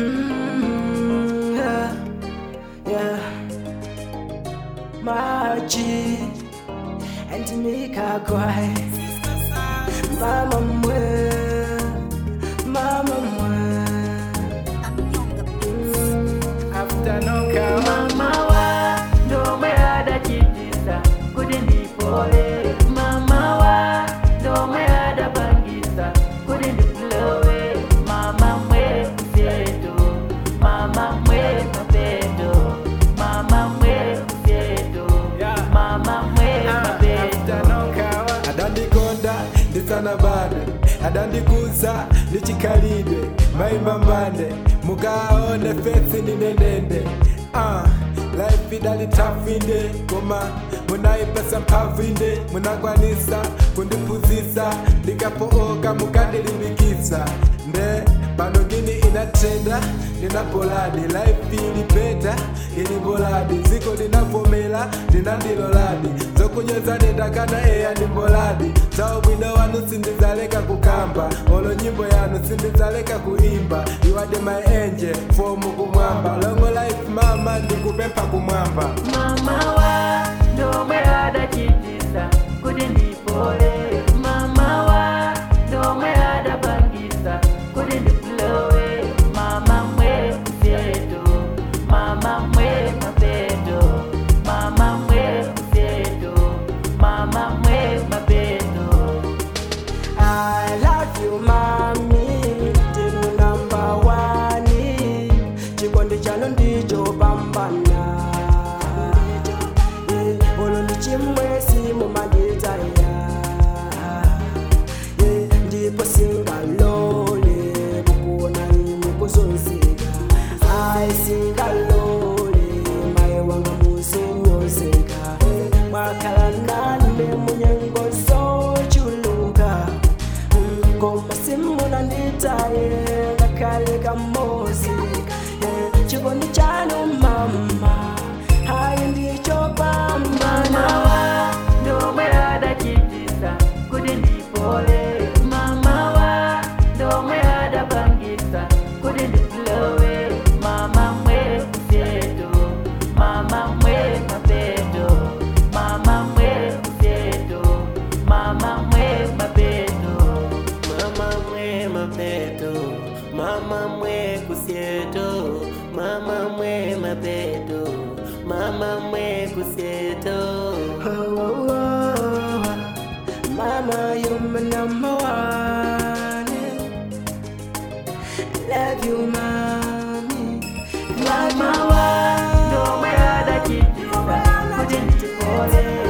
Yeah, yeah. Maji and Mika cry. Mama mwe, mama mwe. After no come, Mama wa ndo mweada chitisa kudindi pole. Mama wa ndo mweada bangisa kudindi flowe. Mama mwe kuseto, mama mwe mapedo, mama mwe kuseto, mama mwe mapedo. Adandikonda ndisana bade adandikuza ndichikalide maimba mbande mukaone fesi ninenende life idali tafinde koma munaipesa mpavinde munakwanisa kundipuzisa ndikapooka mukandilimbikisa nde pano ngini inatenda ninapoladi life ilipeta iliboladi ziko linavomela linandiloladi zokunyeza nindakana eya ndimboladi zao bwino wanu sindizaleka kukamba olo nyimbo yanu sindizaleka kuimba you are my angel fomu kumwamba longo life mama ndikupempa kumwamba. Mama wa ndo mweada chitisa kudindi pole. Mama wa ndo mweada bangisa kudindi flowe. Mama mwe kuseto, mama mwe mapedo, mama mwe kuseto, mama mwe mapedo. I love you, mommy. Tinu number one. Chikondi chano ndicho pambana. Olo ndichimwe simu magita ya. Ndipo singalole kukuona mukuzonzeka. I singalole mai wanga musinyozeka. Mwakala nande munyengo zochuluka. Koma simu nanditaye ngakale kamozi. Chikondi chanu mama hayi ndicho pambana. Mama wa ndo mweada chitisa kudindi pole. Mama wa ndo mweada bangisa kudindi flowe. Mama mwe kuseto, mama mwe mapedo, mama mwe kuseto, mama mwe mapedo, mama mwe mapedo, mama mwe kuseto, mama mwe mapedo, mama mwe kuseto. Mama, you're my number one. Love you, mommy. Mama wa ndo mweada chitisa kudindi pole.